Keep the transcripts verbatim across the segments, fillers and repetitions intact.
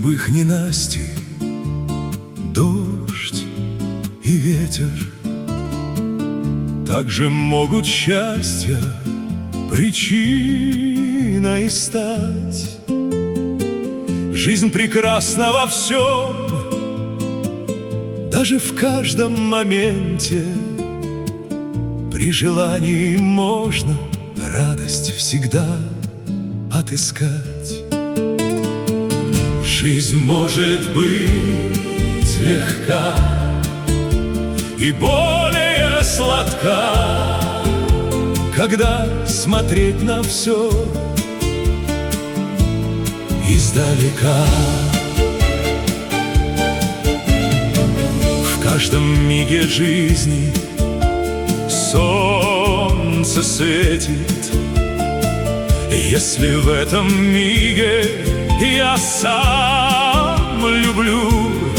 в их ненасти дождь и ветер также могут счастья причиной стать. Жизнь прекрасна во всем, даже в каждом моменте. При желании можно радость всегда отыскать. Жизнь может быть легка и более сладка, когда смотреть на все издалека. В каждом миге жизни солнце светит. Если в этом миге я сам люблю,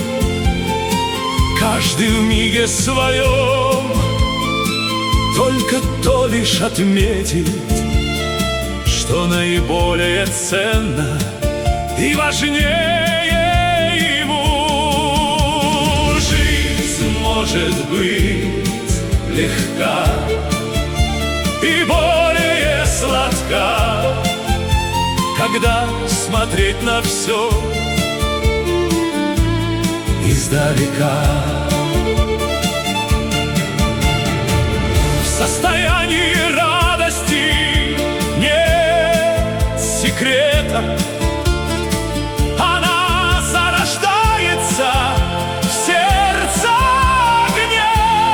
каждый в миге своем только то лишь отметит, что наиболее ценно и важнее ему. Жизнь может быть легка и более сладка, когда смотреть на все издалека. В состоянии радости нет секрета. Она зарождается в сердце огне.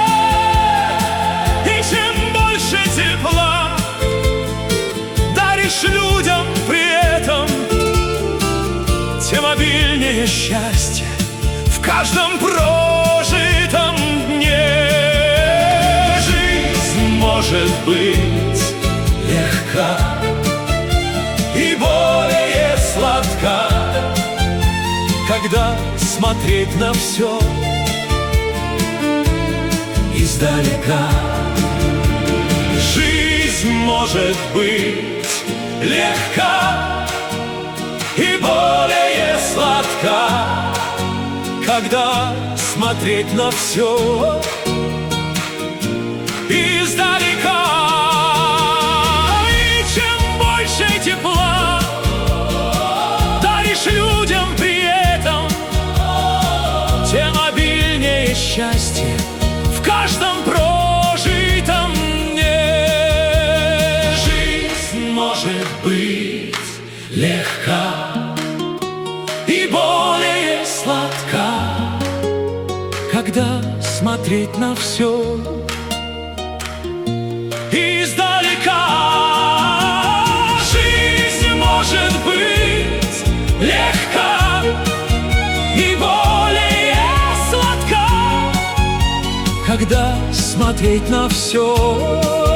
И чем больше тепла даришь людям при этом, тем обильнее счастье в каждом прожитом дне. Жизнь может быть легка и более сладка, когда смотреть на все издалека. Жизнь может быть легка и более сладка, когда смотреть на все издалека. И чем больше тепла даришь людям при этом, тем обильнее счастье в каждом прожитом дне. Жизнь может быть легка и более сладка, когда смотреть на все издалека. Жизнь может быть легка и более сладка, когда смотреть на все